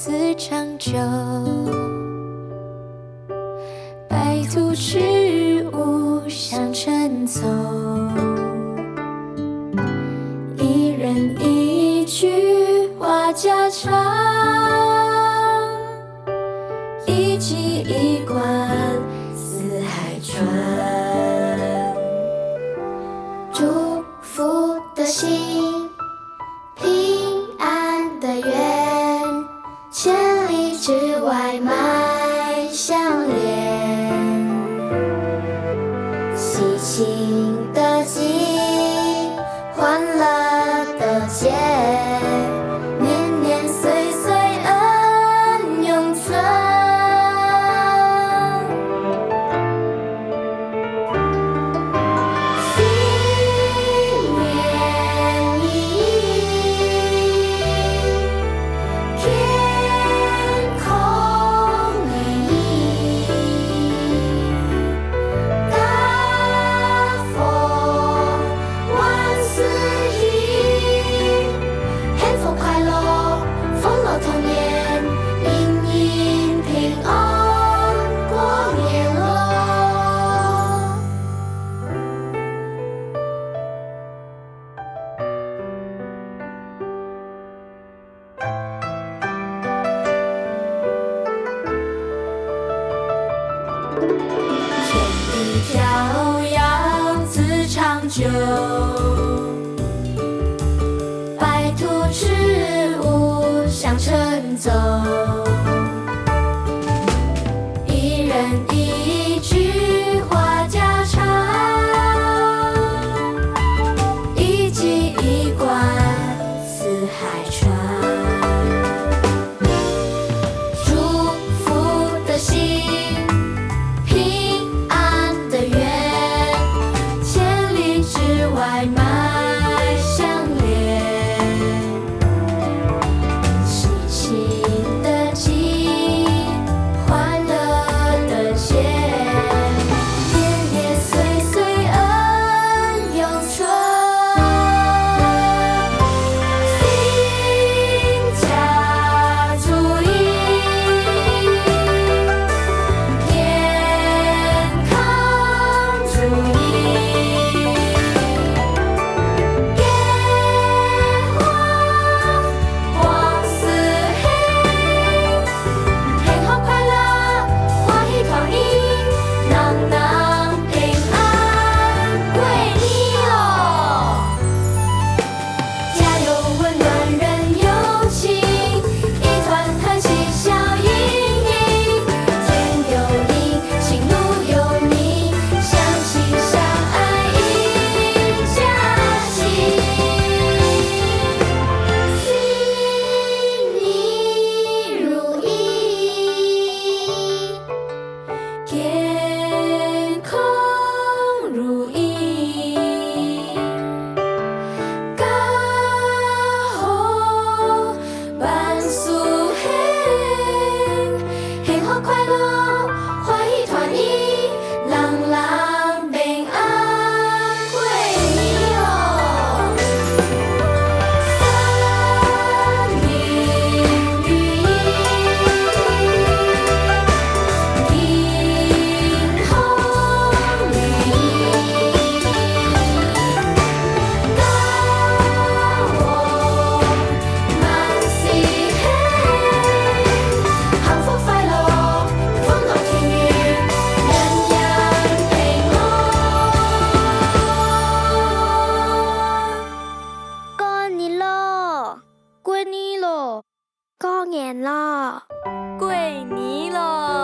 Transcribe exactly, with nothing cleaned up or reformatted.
自长久。白兔吃无相乘走，一人一句话家常，一机一关四海传。祝福的心，平安的愿，千里之外脉相连。喜庆的喜，欢乐的节，年年岁岁恩永存。新年迎，天空明，大风万事宜，幸福快乐，丰乐童年，迎迎平安过年咯。天地飘摇自长久，白兔吃无相乘走，一人一句话家常，一机一关四海传。祝福的心，平安的愿，千里之外脉相连。喜庆的喜，欢乐的节，年年岁岁恩永存。新家注意，健康注意，结花光似黑，幸福快乐，欢喜团圆，人人平安过年哦。家有温暖人有情，一团团喜笑盈盈。天有灵，心路有你，相亲相爱一家亲。新年如意，健康如意，家好万事兴，幸福快乐，欢喜团圆，人人平安过年哦。三年如意，天空明，大旺萬事興，幸福快樂，歡樂團圓，人人平安。過年咯，過年咯，過年啦，過年咯。